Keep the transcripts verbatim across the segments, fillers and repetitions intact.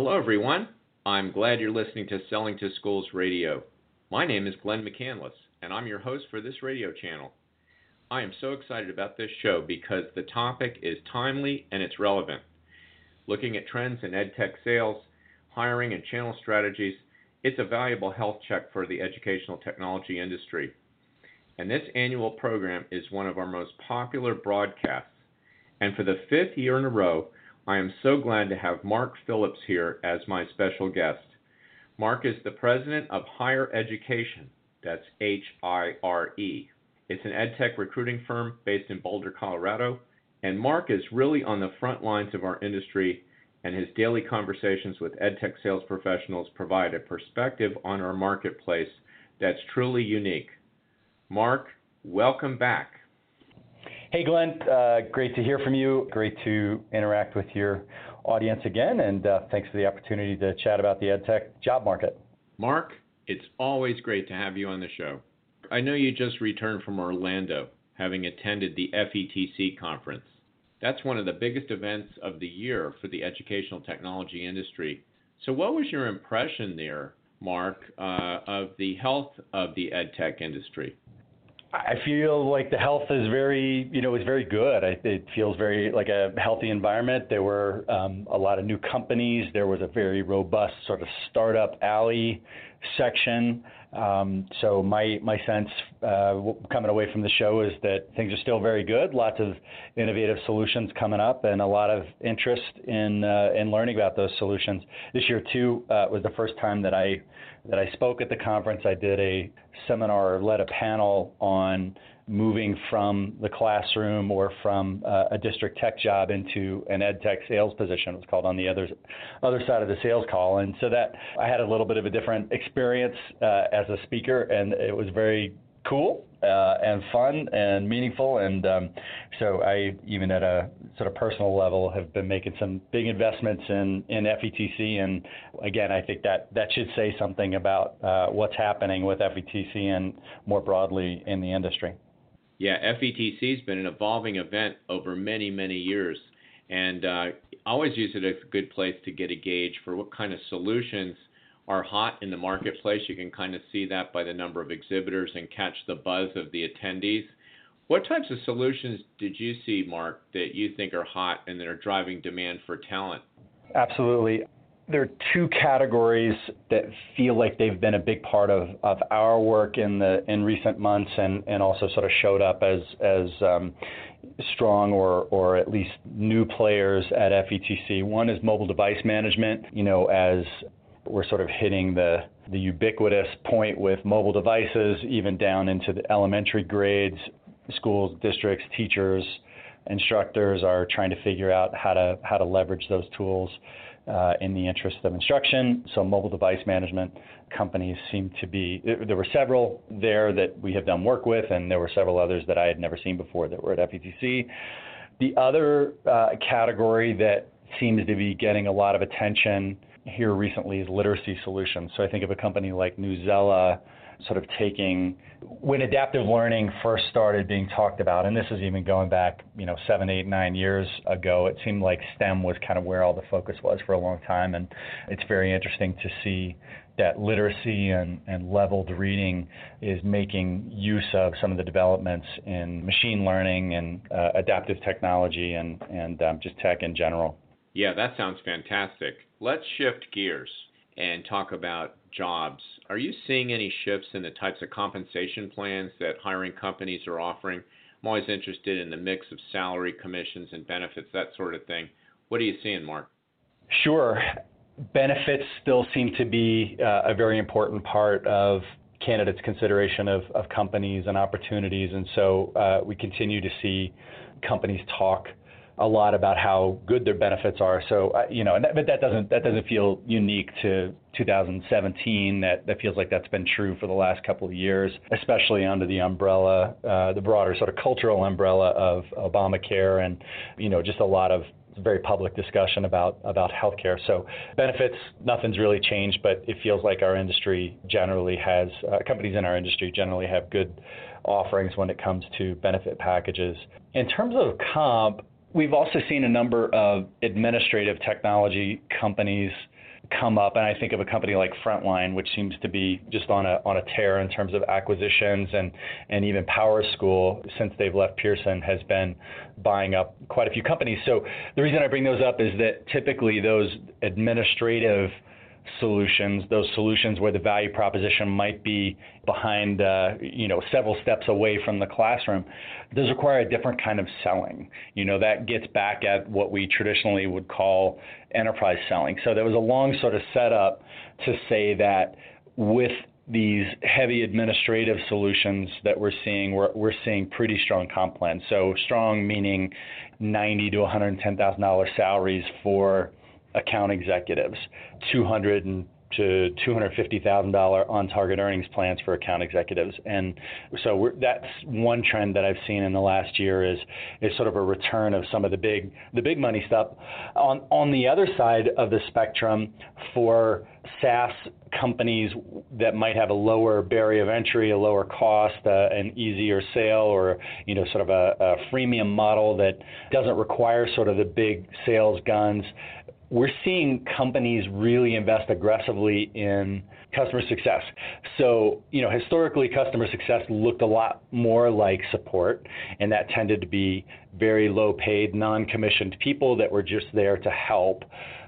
Hello, everyone. I'm glad you're listening to Selling to Schools Radio. My name is Glenn McCandless, and I'm your host for this radio channel. I am so excited about this show because the topic is timely and it's relevant. Looking at trends in EdTech sales, hiring, and channel strategies, it's a valuable health check for the educational technology industry. And this annual program is one of our most popular broadcasts. And for the fifth year in a row, I am so glad to have Mark Phillips here as my special guest. Mark is the president of Hire Education. That's H I R E. It's an EdTech recruiting firm based in Boulder, Colorado. And Mark is really on the front lines of our industry, and his daily conversations with EdTech sales professionals provide a perspective on our marketplace that's truly unique. Mark, welcome back. Hey, Glenn. Uh, great to hear from you. Great to interact with your audience again, and uh, thanks for the opportunity to chat about the EdTech job market. Mark, it's always great to have you on the show. I know you just returned from Orlando, having attended the F E T C conference. That's one of the biggest events of the year for the educational technology industry. So what was your impression there, Mark, uh, of the health of the EdTech industry? I feel like the health is very, you know, is very good. I, it feels very like a healthy environment. There were um, a lot of new companies. There was a very robust sort of startup alley section. Um, so my my sense uh, coming away from the show is that things are still very good. Lots of innovative solutions coming up, and a lot of interest in uh, in learning about those solutions. This year too uh, was the first time that I that I spoke at the conference. I did a seminar, or led a panel on moving from the classroom or from uh, a district tech job into an ed tech sales position. It was called On the Other, other Side of the Sales Call. And so that I had a little bit of a different experience uh, as a speaker, and it was very cool uh, and fun and meaningful. And um, so I, even at a sort of personal level, have been making some big investments in, in F E T C. And again, I think that that should say something about uh, what's happening with F E T C and more broadly in the industry. Yeah, F E T C has been an evolving event over many, many years. And uh, I always use it as a good place to get a gauge for what kind of solutions are hot in the marketplace. You can kind of see that by the number of exhibitors and catch the buzz of the attendees. What types of solutions did you see, Mark, that you think are hot and that are driving demand for talent? Absolutely. There are two categories that feel like they've been a big part of, of our work in the in recent months, and, and also sort of showed up as as um, strong or or at least new players at F E T C. One is mobile device management. You know, as we're sort of hitting the the ubiquitous point with mobile devices, even down into the elementary grades, schools, districts, teachers, instructors are trying to figure out how to how to leverage those tools Uh, in the interest of instruction. So mobile device management companies seem to be, there were several there that we have done work with, and there were several others that I had never seen before that were at F E T C. The other uh, category that seems to be getting a lot of attention here recently is literacy solutions. So I think of a company like Newsela sort of taking, when adaptive learning first started being talked about, and this is even going back, you know, seven, eight, nine years ago, it seemed like STEM was kind of where all the focus was for a long time. And it's very interesting to see that literacy and, and leveled reading is making use of some of the developments in machine learning and uh, adaptive technology and, and um, just tech in general. Yeah, that sounds fantastic. Let's shift gears and talk about jobs. Are you seeing any shifts in the types of compensation plans that hiring companies are offering? I'm always interested in the mix of salary, commissions, and benefits, that sort of thing. What are you seeing, Mark? Sure. Benefits still seem to be uh, a very important part of candidates' consideration of, of companies and opportunities. And so uh, we continue to see companies talk a lot about how good their benefits are. So, uh, you know, and that, but that doesn't that doesn't feel unique to two thousand seventeen. That that feels like that's been true for the last couple of years, especially under the umbrella, uh, the broader sort of cultural umbrella of Obamacare, and you know, just a lot of very public discussion about about healthcare. So benefits, nothing's really changed, but it feels like our industry generally has uh, companies in our industry generally have good offerings when it comes to benefit packages. In terms of comp, we've also seen a number of administrative technology companies come up, and I think of a company like Frontline, which seems to be just on a on a tear in terms of acquisitions, and and even PowerSchool, since they've left Pearson, has been buying up quite a few companies. So the reason I bring those up is that typically those administrative solutions, those solutions where the value proposition might be behind, uh, you know, several steps away from the classroom, those require a different kind of selling. You know, that gets back at what we traditionally would call enterprise selling. So there was a long sort of setup to say that with these heavy administrative solutions that we're seeing, we're, we're seeing pretty strong comp plans. So strong meaning ninety thousand to one hundred ten thousand dollars salaries for account executives, two hundred thousand dollars to two hundred fifty thousand dollars on-target earnings plans for account executives. And so we're, that's one trend that I've seen in the last year is is sort of a return of some of the big the big money stuff. On on the other side of the spectrum, for SaaS companies that might have a lower barrier of entry, a lower cost, uh, an easier sale, or you know sort of a, a freemium model that doesn't require sort of the big sales guns, we're seeing companies really invest aggressively in customer success. So, you know, historically, customer success looked a lot more like support, and that tended to be very low-paid, non-commissioned people that were just there to help.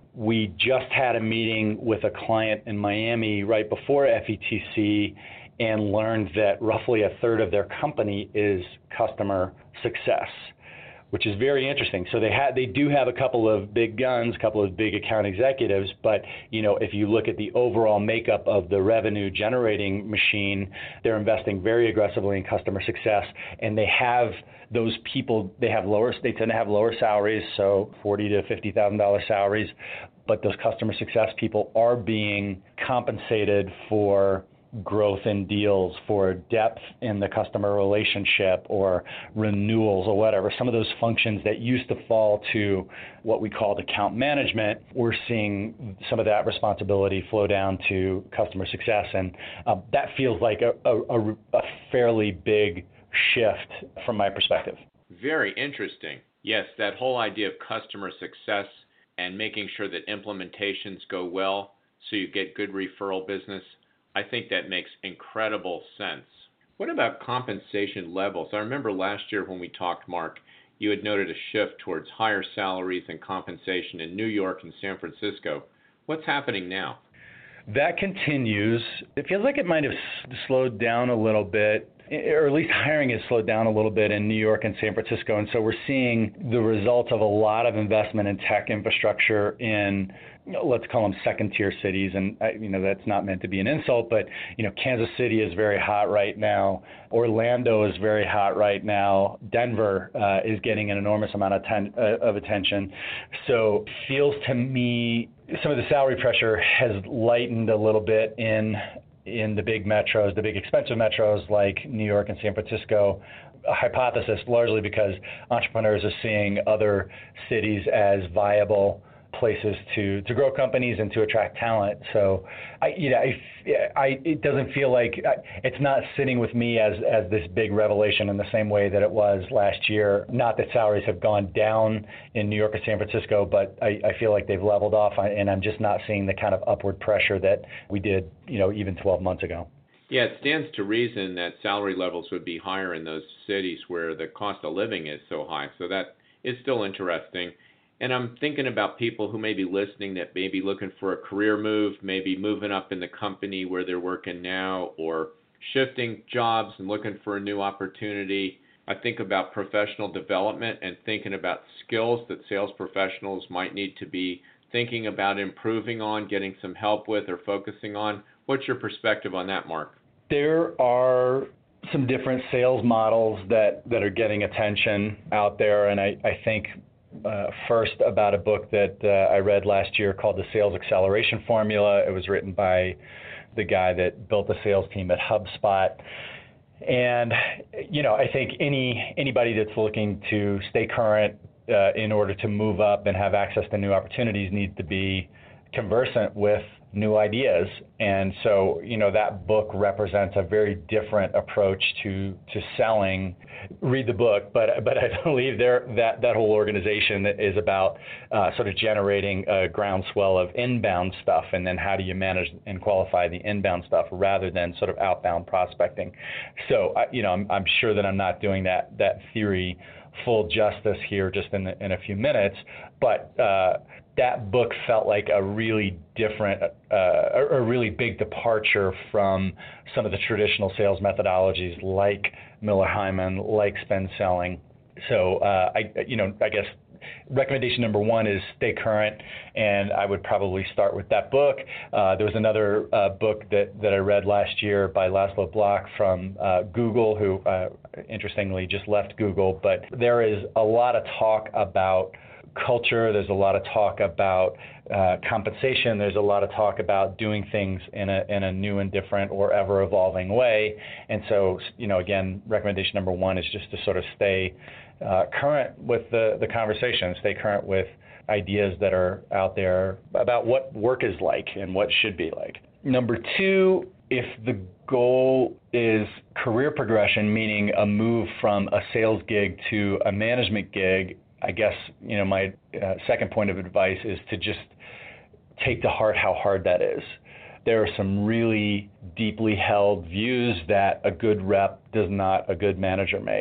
We just had a meeting with a client in Miami right before F E T C and learned that roughly a third of their company is customer success, which is very interesting. So they had, they do have a couple of big guns, a couple of big account executives, but you know, if you look at the overall makeup of the revenue generating machine, they're investing very aggressively in customer success, and they have those people, they have lower, they tend to have lower salaries, so forty thousand to fifty thousand dollars salaries, but those customer success people are being compensated for growth in deals, for depth in the customer relationship, or renewals, or whatever. Some of those functions that used to fall to what we called account management, we're seeing some of that responsibility flow down to customer success, and uh, that feels like a, a, a fairly big shift from my perspective. Very interesting. Yes, that whole idea of customer success and making sure that implementations go well so you get good referral business, I think that makes incredible sense. What about compensation levels? I remember last year when we talked, Mark, you had noted a shift towards higher salaries and compensation in New York and San Francisco. What's happening now? That continues. It feels like it might have slowed down a little bit, or at least hiring has slowed down a little bit in New York and San Francisco. And so we're seeing the results of a lot of investment in tech infrastructure in, let's call them second tier cities. And you know, that's not meant to be an insult, but you know, Kansas City is very hot right now. Orlando is very hot right now. Denver uh, is getting an enormous amount of, ten, uh, of attention. So it feels to me some of the salary pressure has lightened a little bit in in the big metros, the big expensive metros like New York and San Francisco. A hypothesis largely because entrepreneurs are seeing other cities as viable places to, to grow companies and to attract talent. So, I, you know, I, I, it doesn't feel like I, it's not sitting with me as as this big revelation in the same way that it was last year. Not that salaries have gone down in New York or San Francisco, but I, I feel like they've leveled off, and I'm just not seeing the kind of upward pressure that we did, you know, even twelve months ago. Yeah, it stands to reason that salary levels would be higher in those cities where the cost of living is so high. So that is still interesting. And I'm thinking about people who may be listening that may be looking for a career move, maybe moving up in the company where they're working now, or shifting jobs and looking for a new opportunity. I think about professional development and thinking about skills that sales professionals might need to be thinking about improving on, getting some help with, or focusing on. What's your perspective on that, Mark? There are some different sales models that, that are getting attention out there, and I, I think Uh, first about a book that uh, I read last year called The Sales Acceleration Formula. It was written by the guy that built the sales team at HubSpot. And, you know, I think any anybody that's looking to stay current uh, in order to move up and have access to new opportunities needs to be conversant with new ideas. And so, you know, that book represents a very different approach to to selling. Read the book, but but I believe there that that whole organization is about uh, sort of generating a groundswell of inbound stuff, and then how do you manage and qualify the inbound stuff rather than sort of outbound prospecting. So, I, you know, I'm, I'm sure that I'm not doing that that theory full justice here just in in a few minutes, but uh, that book felt like a really different, uh, a, a really big departure from some of the traditional sales methodologies like Miller Heiman, like spend selling. So, uh, I, you know, I guess recommendation number one is stay current, and I would probably start with that book. Uh, there was another uh, book that, that I read last year by Laszlo Block from uh, Google, who uh, interestingly just left Google, but there is a lot of talk about culture. There's a lot of talk about uh, compensation. There's a lot of talk about doing things in a in a new and different or ever evolving way. And so, you know, again, recommendation number one is just to sort of stay uh, current with the, the conversation, stay current with ideas that are out there about what work is like and what should be like. Number two, if the goal is career progression, meaning a move from a sales gig to a management gig, I guess, you know, my uh, second point of advice is to just take to heart how hard that is. There are some really deeply held views that a good rep does not a good manager make.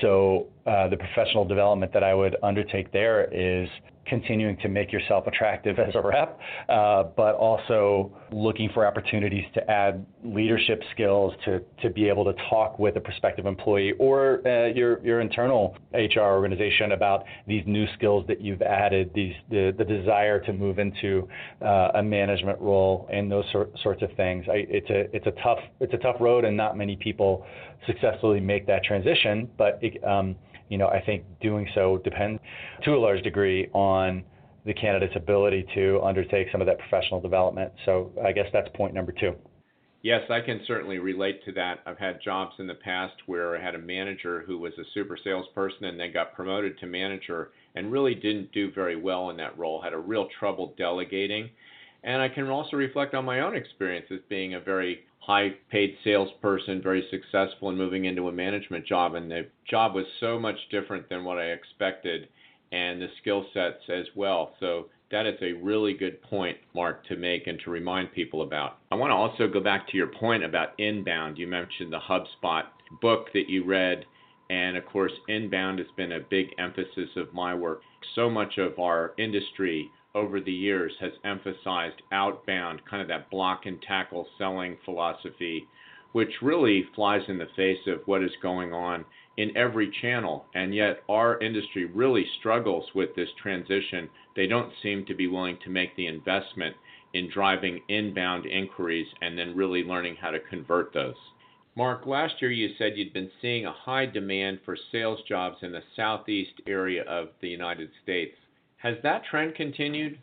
So uh, the professional development that I would undertake there is continuing to make yourself attractive as a rep, uh, but also looking for opportunities to add leadership skills to, to be able to talk with a prospective employee or uh, your your internal H R organization about these new skills that you've added, these the, the desire to move into uh, a management role and those sort, sorts of things. I, it's a it's a tough it's a tough road, and not many people successfully make that transition, but it, um, you know, I think doing so depends to a large degree on the candidate's ability to undertake some of that professional development. So I guess that's point number two. Yes, I can certainly relate to that. I've had jobs in the past where I had a manager who was a super salesperson and then got promoted to manager and really didn't do very well in that role, had a real trouble delegating. And I can also reflect on my own experience as being a very high-paid salesperson, very successful in moving into a management job, and the job was so much different than what I expected, and the skill sets as well. So that is a really good point, Mark, to make and to remind people about. I want to also go back to your point about inbound. You mentioned the HubSpot book that you read, and of course, inbound has been a big emphasis of my work. So much of our industry over the years has emphasized outbound, kind of that block and tackle selling philosophy, which really flies in the face of what is going on in every channel. And yet our industry really struggles with this transition. They don't seem to be willing to make the investment in driving inbound inquiries and then really learning how to convert those. Mark, last year you said you'd been seeing a high demand for sales jobs in the southeast area of the United States. Has that trend continued?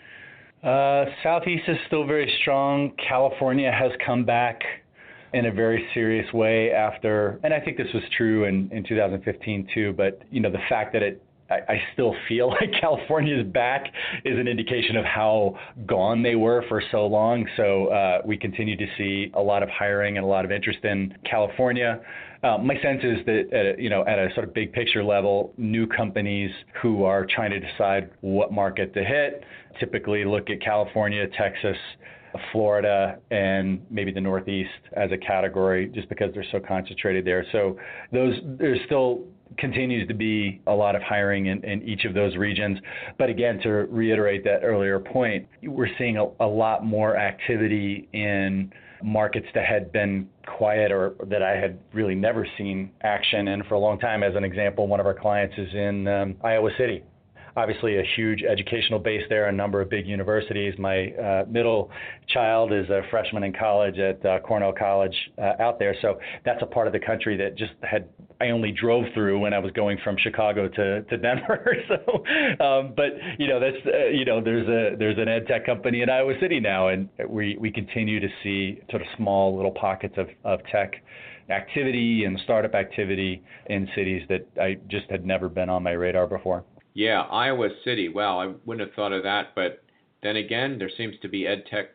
Uh, Southeast is still very strong. California has come back in a very serious way after, and I think this was true in, in two thousand fifteen too, but you know, the fact that it, I, I still feel like California is back is an indication of how gone they were for so long. So uh, we continue to see a lot of hiring and a lot of interest in California. Uh, my sense is that, at a, you know, at a sort of big picture level, new companies who are trying to decide what market to hit typically look at California, Texas, Florida, and maybe the Northeast as a category, just because they're so concentrated there. So those there's still continues to be a lot of hiring in, in each of those regions. But again, to reiterate that earlier point, we're seeing a, a lot more activity in markets that had been quiet or that I had really never seen action in for a long time. As an example, one of our clients is in um, Iowa City. Obviously a huge educational base there, a number of big universities. My uh, middle child is a freshman in college at uh, Cornell College uh, out there. So that's a part of the country that just had, I only drove through when I was going from Chicago to, to Denver. so, um, but you know, that's, uh, you know, there's a, there's an ed tech company in Iowa City now, and we, we continue to see sort of small little pockets of, of tech activity and startup activity in cities that I just had never been on my radar before. Yeah, Iowa City. Wow, I wouldn't have thought of that. But then again, there seems to be ed tech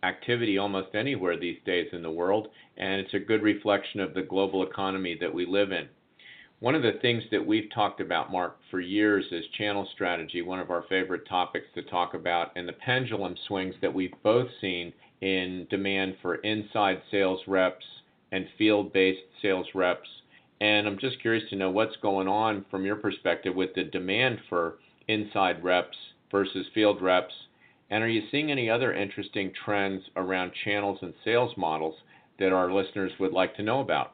activity almost anywhere these days in the world, and it's a good reflection of the global economy that we live in. One of the things that we've talked about, Mark, for years is channel strategy, one of our favorite topics to talk about, and the pendulum swings that we've both seen in demand for inside sales reps and field-based sales reps. And I'm just curious to know what's going on from your perspective with the demand for inside reps versus field reps. And are you seeing any other interesting trends around channels and sales models that our listeners would like to know about?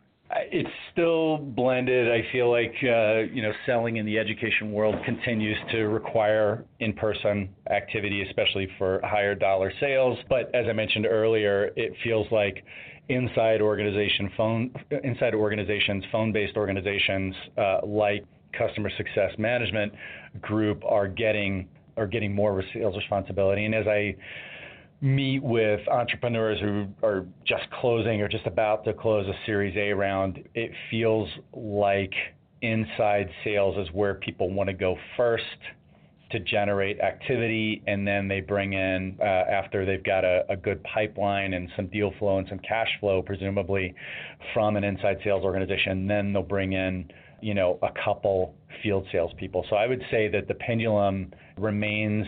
It's still blended. I feel like, uh, you know, selling in the education world continues to require in-person activity, especially for higher dollar sales. But as I mentioned earlier, it feels like inside organization phone, inside organizations, phone-based organizations uh, like Customer Success Management Group are getting are getting more sales responsibility. And as I meet with entrepreneurs who are just closing or just about to close a Series A round, it feels like inside sales is where people want to go first to generate activity, and then they bring in, uh, after they've got a, a good pipeline and some deal flow and some cash flow, presumably from an inside sales organization, then they'll bring in, you know, a couple field salespeople. So I would say that the pendulum remains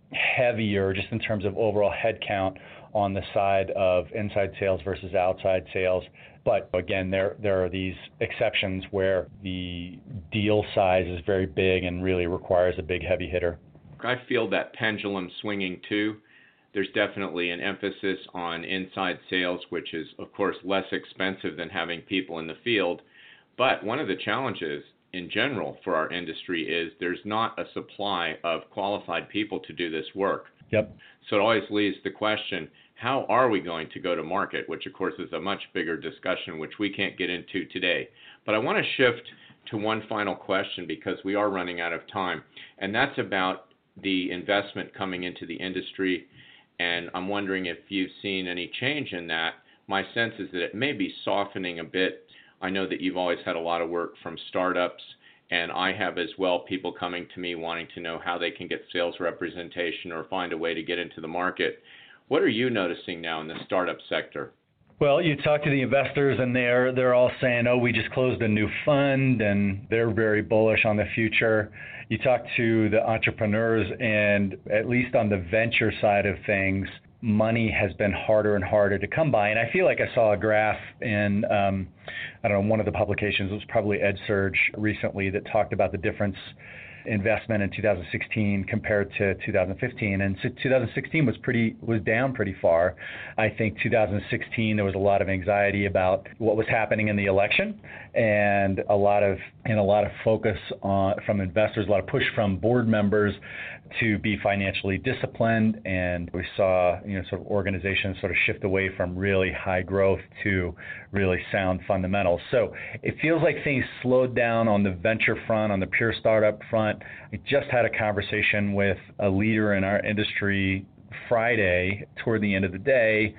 heavier just in terms of overall headcount on the side of inside sales versus outside sales. But again, there there are these exceptions where the deal size is very big and really requires a big heavy hitter. I feel that pendulum swinging too. There's definitely an emphasis on inside sales, which is, of course, less expensive than having people in the field. But one of the challenges in general for our industry is there's not a supply of qualified people to do this work. Yep. So it always leaves the question, how are we going to go to market, which of course is a much bigger discussion, which we can't get into today. But I want to shift to one final question because we are running out of time, and that's about the investment coming into the industry. And I'm wondering if you've seen any change in that. My sense is that it may be softening a bit. I know that you've always had a lot of work from startups, and I have as well, people coming to me wanting to know how they can get sales representation or find a way to get into the market. What are you noticing now in the startup sector? Well, you talk to the investors and they're they're all saying, oh, we just closed a new fund, and they're very bullish on the future. You talk to the entrepreneurs, and at least on the venture side of things, money has been harder and harder to come by. And I feel like I saw a graph in, um, I don't know, one of the publications, it was probably EdSurge recently, that talked about the difference investment in two thousand sixteen compared to two thousand fifteen, and so two thousand sixteen was pretty was down pretty far. I think two thousand sixteen there was a lot of anxiety about what was happening in the election, and a lot of and a lot of focus on from investors, a lot of push from board members to be financially disciplined, and we saw, you know, sort of organizations sort of shift away from really high growth to really sound fundamentals. So it feels like things slowed down on the venture front, on the pure startup front. I just had a conversation with a leader in our industry Friday toward the end of the day,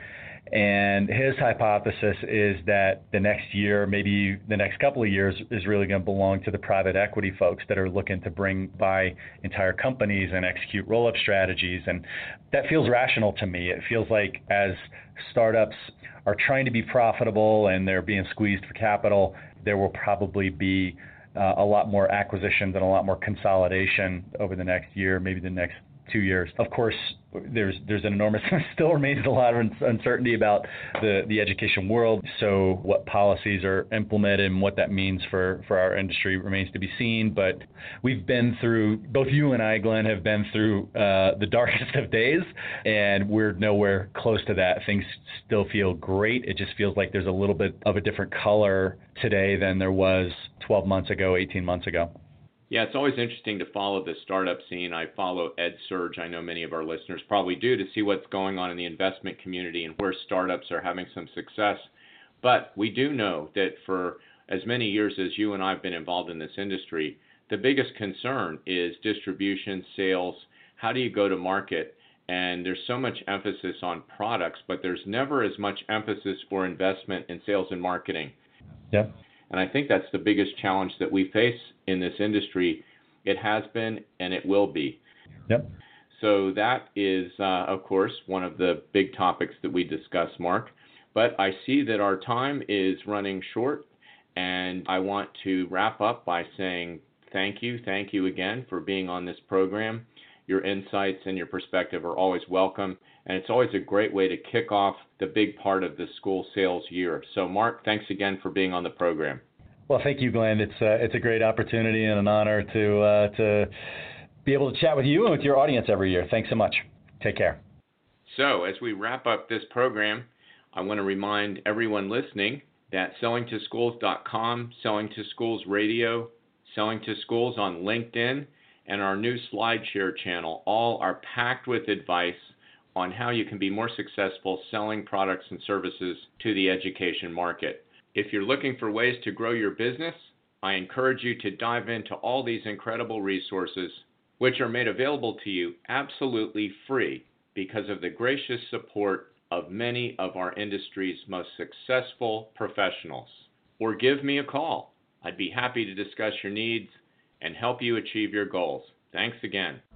and his hypothesis is that the next year, maybe the next couple of years, is really going to belong to the private equity folks that are looking to bring buy entire companies and execute roll-up strategies. And that feels rational to me. It feels like as startups are trying to be profitable and they're being squeezed for capital, there will probably be uh, a lot more acquisitions and a lot more consolidation over the next year, maybe the next two years. Of course, there's there's an enormous, still remains a lot of uncertainty about the, the education world. So what policies are implemented and what that means for, for our industry remains to be seen. But we've been through, both you and I, Glenn, have been through uh, the darkest of days, and we're nowhere close to that. Things still feel great. It just feels like there's a little bit of a different color today than there was twelve months ago, eighteen months ago. Yeah, it's always interesting to follow the startup scene. I follow EdSurge. I know many of our listeners probably do, to see what's going on in the investment community and where startups are having some success. But we do know that for as many years as you and I have been involved in this industry, the biggest concern is distribution, sales. How do you go to market? And there's so much emphasis on products, but there's never as much emphasis for investment in sales and marketing. Yeah. And I think that's the biggest challenge that we face in this industry. It has been, and it will be. Yep. So that is, uh, of course, one of the big topics that we discuss, Mark. But I see that our time is running short, and I want to wrap up by saying thank you, thank you again for being on this program. Your insights and your perspective are always welcome, and it's always a great way to kick off the big part of the school sales year. So, Mark, thanks again for being on the program. Well, thank you, Glenn. It's uh, it's a great opportunity and an honor to uh, to be able to chat with you and with your audience every year. Thanks so much. Take care. So, as we wrap up this program, I want to remind everyone listening that selling to schools dot com, Selling to Schools Radio, Selling to Schools on LinkedIn, and our new SlideShare channel all are packed with advice on how you can be more successful selling products and services to the education market. If you're looking for ways to grow your business, I encourage you to dive into all these incredible resources, which are made available to you absolutely free because of the gracious support of many of our industry's most successful professionals. Or give me a call. I'd be happy to discuss your needs and help you achieve your goals. Thanks again.